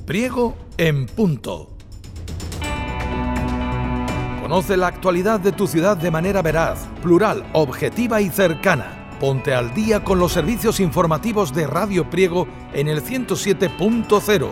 Priego en Punto. Conoce la actualidad de tu ciudad de manera veraz, plural, objetiva y cercana. Ponte al día con los servicios informativos de Radio Priego en el 107.0.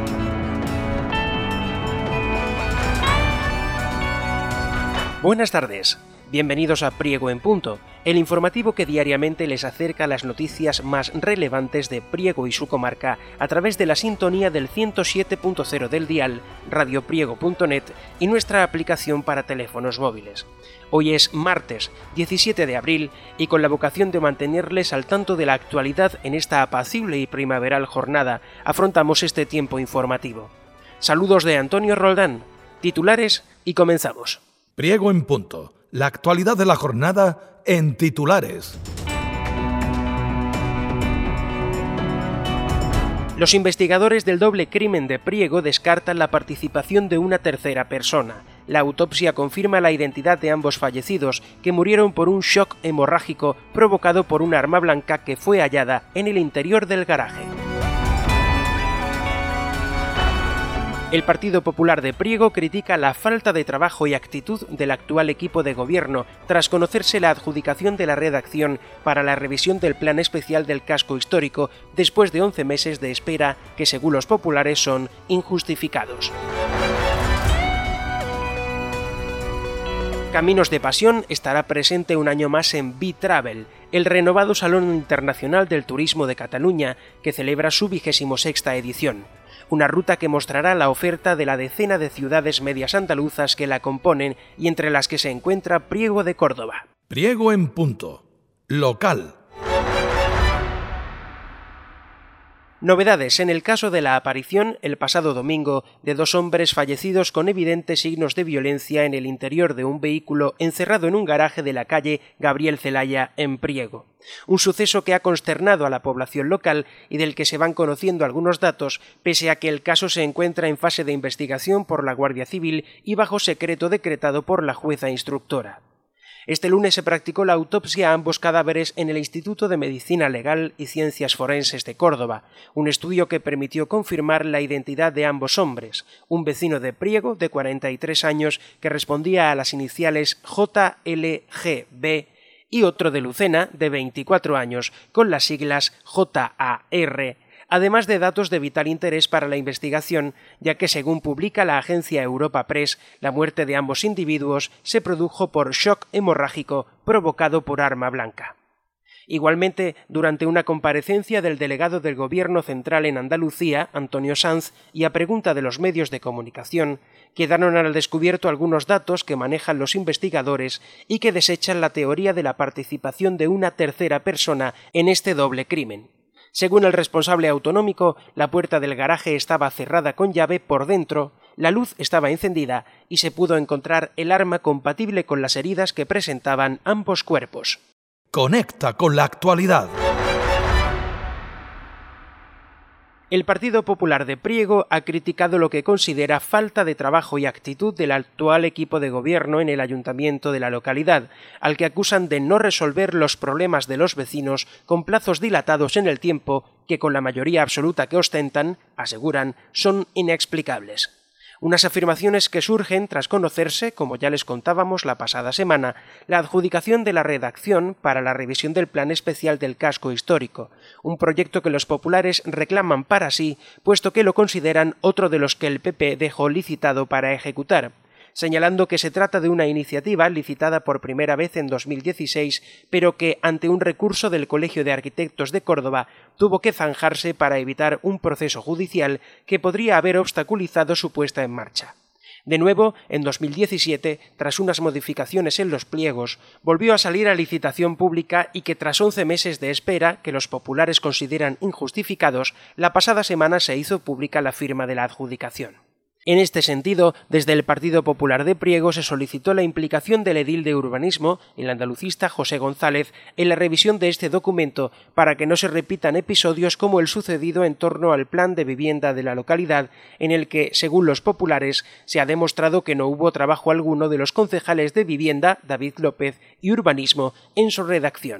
Buenas tardes. Bienvenidos a Priego en Punto, el informativo que diariamente les acerca las noticias más relevantes de Priego y su comarca a través de la sintonía del 107.0 del dial, radiopriego.net y nuestra aplicación para teléfonos móviles. Hoy es martes 17 de abril y con la vocación de mantenerles al tanto de la actualidad en esta apacible y primaveral jornada, afrontamos este tiempo informativo. Saludos de Antonio Roldán, titulares y comenzamos. Priego en Punto. La actualidad de la jornada en titulares. Los investigadores del doble crimen de Priego descartan la participación de una tercera persona. La autopsia confirma la identidad de ambos fallecidos, que murieron por un shock hemorrágico provocado por un arma blanca que fue hallada en el interior del garaje. El Partido Popular de Priego critica la falta de trabajo y actitud del actual equipo de gobierno tras conocerse la adjudicación de la redacción para la revisión del Plan Especial del Casco Histórico después de 11 meses de espera que, según los populares, son injustificados. Caminos de Pasión estará presente un año más en B-Travel, el renovado Salón Internacional del Turismo de Cataluña, que celebra su 26ª edición. Una ruta que mostrará la oferta de la decena de ciudades medias andaluzas que la componen y entre las que se encuentra Priego de Córdoba. Priego en Punto. Local. Novedades en el caso de la aparición, el pasado domingo, de dos hombres fallecidos con evidentes signos de violencia en el interior de un vehículo encerrado en un garaje de la calle Gabriel Celaya, en Priego. Un suceso que ha consternado a la población local y del que se van conociendo algunos datos, pese a que el caso se encuentra en fase de investigación por la Guardia Civil y bajo secreto decretado por la jueza instructora. Este lunes se practicó la autopsia a ambos cadáveres en el Instituto de Medicina Legal y Ciencias Forenses de Córdoba, un estudio que permitió confirmar la identidad de ambos hombres, un vecino de Priego de 43 años que respondía a las iniciales JLGB y otro de Lucena de 24 años con las siglas JAR, además de datos de vital interés para la investigación, ya que según publica la agencia Europa Press, la muerte de ambos individuos se produjo por shock hemorrágico provocado por arma blanca. Igualmente, durante una comparecencia del delegado del Gobierno Central en Andalucía, Antonio Sanz, y a pregunta de los medios de comunicación, quedaron al descubierto algunos datos que manejan los investigadores y que desechan la teoría de la participación de una tercera persona en este doble crimen. Según el responsable autonómico, la puerta del garaje estaba cerrada con llave por dentro, la luz estaba encendida y se pudo encontrar el arma compatible con las heridas que presentaban ambos cuerpos. Conecta con la actualidad. El Partido Popular de Priego ha criticado lo que considera falta de trabajo y actitud del actual equipo de gobierno en el ayuntamiento de la localidad, al que acusan de no resolver los problemas de los vecinos con plazos dilatados en el tiempo que, con la mayoría absoluta que ostentan, aseguran, son inexplicables. Unas afirmaciones que surgen tras conocerse, como ya les contábamos la pasada semana, la adjudicación de la redacción para la revisión del Plan Especial del Casco Histórico, un proyecto que los populares reclaman para sí, puesto que lo consideran otro de los que el PP dejó licitado para ejecutar, señalando que se trata de una iniciativa licitada por primera vez en 2016, pero que, ante un recurso del Colegio de Arquitectos de Córdoba, tuvo que zanjarse para evitar un proceso judicial que podría haber obstaculizado su puesta en marcha. De nuevo, en 2017, tras unas modificaciones en los pliegos, volvió a salir a licitación pública y que tras 11 meses de espera, que los populares consideran injustificados, la pasada semana se hizo pública la firma de la adjudicación. En este sentido, desde el Partido Popular de Priego se solicitó la implicación del edil de urbanismo, el andalucista José González, en la revisión de este documento para que no se repitan episodios como el sucedido en torno al plan de vivienda de la localidad, en el que, según los populares, se ha demostrado que no hubo trabajo alguno de los concejales de vivienda, David López, y urbanismo en su redacción.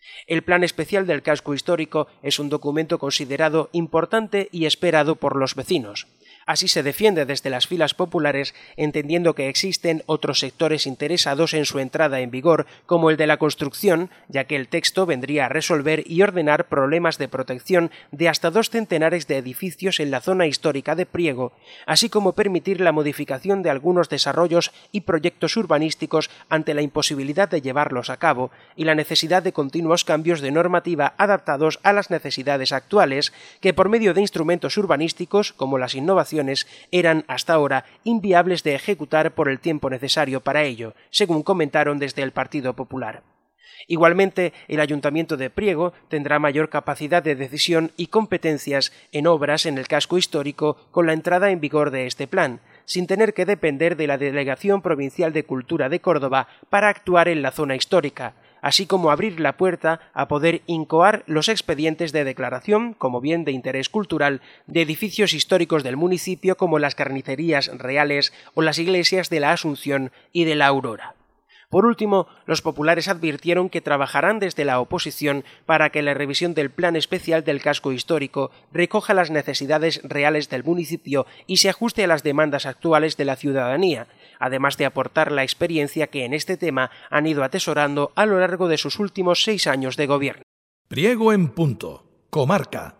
El Plan Especial del Casco Histórico es un documento considerado importante y esperado por los vecinos. Así se defiende desde las filas populares, entendiendo que existen otros sectores interesados en su entrada en vigor, como el de la construcción, ya que el texto vendría a resolver y ordenar problemas de protección de hasta 2 centenares de edificios en la zona histórica de Priego, así como permitir la modificación de algunos desarrollos y proyectos urbanísticos ante la imposibilidad de llevarlos a cabo y la necesidad de continuos cambios de normativa adaptados a las necesidades actuales, que por medio de instrumentos urbanísticos, como las innovaciones, eran hasta ahora inviables de ejecutar por el tiempo necesario para ello, según comentaron desde el Partido Popular. Igualmente, el Ayuntamiento de Priego tendrá mayor capacidad de decisión y competencias en obras en el casco histórico con la entrada en vigor de este plan, sin tener que depender de la Delegación Provincial de Cultura de Córdoba para actuar en la zona histórica, así como abrir la puerta a poder incoar los expedientes de declaración como bien de interés cultural de edificios históricos del municipio como las carnicerías reales o las iglesias de la Asunción y de la Aurora. Por último, los populares advirtieron que trabajarán desde la oposición para que la revisión del Plan Especial del Casco Histórico recoja las necesidades reales del municipio y se ajuste a las demandas actuales de la ciudadanía, además de aportar la experiencia que en este tema han ido atesorando a lo largo de sus últimos 6 años de gobierno. Priego en Punto, Comarca.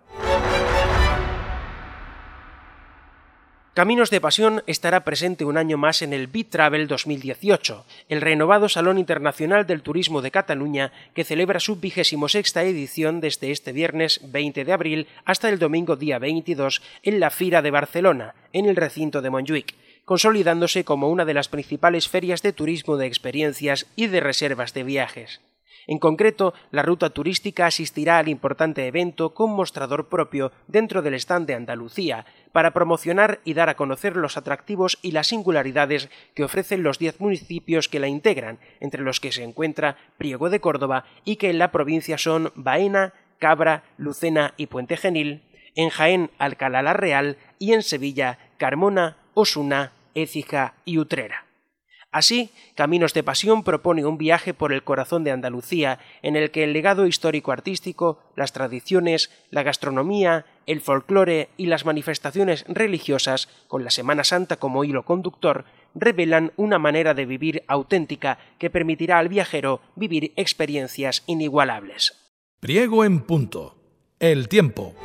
Caminos de Pasión estará presente un año más en el BeTravel 2018, el renovado Salón Internacional del Turismo de Cataluña, que celebra su 26ª edición desde este viernes 20 de abril hasta el domingo día 22 en la Fira de Barcelona, en el recinto de Montjuïc, consolidándose como una de las principales ferias de turismo de experiencias y de reservas de viajes. En concreto, la ruta turística asistirá al importante evento con mostrador propio dentro del stand de Andalucía, para promocionar y dar a conocer los atractivos y las singularidades que ofrecen los 10 municipios que la integran, entre los que se encuentra Priego de Córdoba y que en la provincia son Baena, Cabra, Lucena y Puente Genil, en Jaén Alcalá la Real y en Sevilla Carmona, Osuna, Écija y Utrera. Así, Caminos de Pasión propone un viaje por el corazón de Andalucía, en el que el legado histórico-artístico, las tradiciones, la gastronomía, el folclore y las manifestaciones religiosas, con la Semana Santa como hilo conductor, revelan una manera de vivir auténtica que permitirá al viajero vivir experiencias inigualables. Priego en Punto. El tiempo.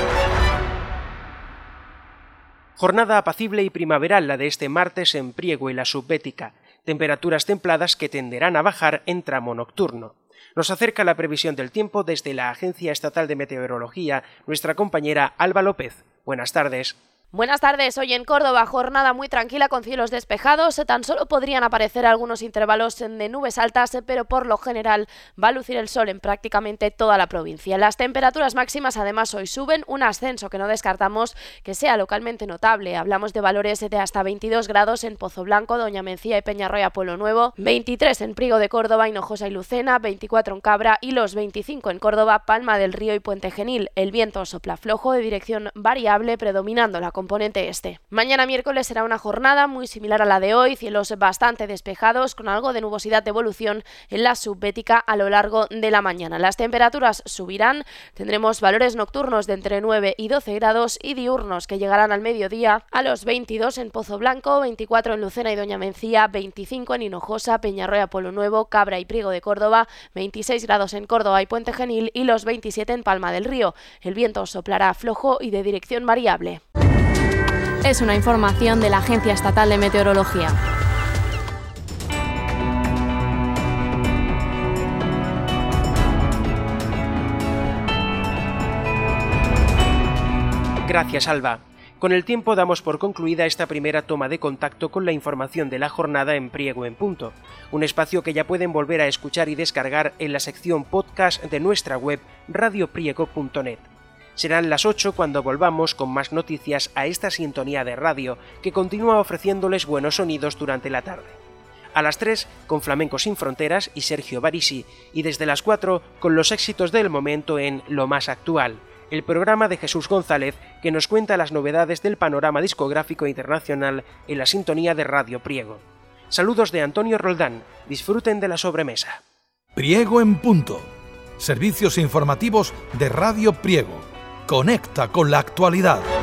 Jornada apacible y primaveral la de este martes en Priego y la Subbética, temperaturas templadas que tenderán a bajar en tramo nocturno. Nos acerca la previsión del tiempo desde la Agencia Estatal de Meteorología, nuestra compañera Alba López. Buenas tardes. Buenas tardes. Hoy en Córdoba, jornada muy tranquila con cielos despejados. Tan solo podrían aparecer algunos intervalos de nubes altas, pero por lo general va a lucir el sol en prácticamente toda la provincia. Las temperaturas máximas además hoy suben, un ascenso que no descartamos que sea localmente notable. Hablamos de valores de hasta 22 grados en Pozo Blanco, Doña Mencía y Peñarroya Pueblo Nuevo, 23 en Priego de Córdoba, Hinojosa y Lucena, 24 en Cabra y los 25 en Córdoba, Palma del Río y Puente Genil. El viento sopla flojo de dirección variable, predominando la componente este. Mañana miércoles será una jornada muy similar a la de hoy, cielos bastante despejados con algo de nubosidad de evolución en la Subbética a lo largo de la mañana. Las temperaturas subirán, tendremos valores nocturnos de entre 9 y 12 grados y diurnos que llegarán al mediodía a los 22 en Pozo Blanco, 24 en Lucena y Doña Mencía, 25 en Hinojosa, Peñarroya Pueblo Nuevo, Cabra y Priego de Córdoba, 26 grados en Córdoba y Puente Genil y los 27 en Palma del Río. El viento soplará flojo y de dirección variable. Es una información de la Agencia Estatal de Meteorología. Gracias, Alba. Con el tiempo damos por concluida esta primera toma de contacto con la información de la jornada en Priego en Punto, un espacio que ya pueden volver a escuchar y descargar en la sección podcast de nuestra web radiopriego.net. Serán las 8 cuando volvamos con más noticias a esta sintonía de radio que continúa ofreciéndoles buenos sonidos durante la tarde. A las 3 con Flamenco Sin Fronteras y Sergio Barisi, y desde las 4 con los éxitos del momento en Lo Más Actual, el programa de Jesús González que nos cuenta las novedades del panorama discográfico internacional en la sintonía de Radio Priego. Saludos de Antonio Roldán, disfruten de la sobremesa. Priego en Punto. Servicios informativos de Radio Priego. Conecta con la actualidad.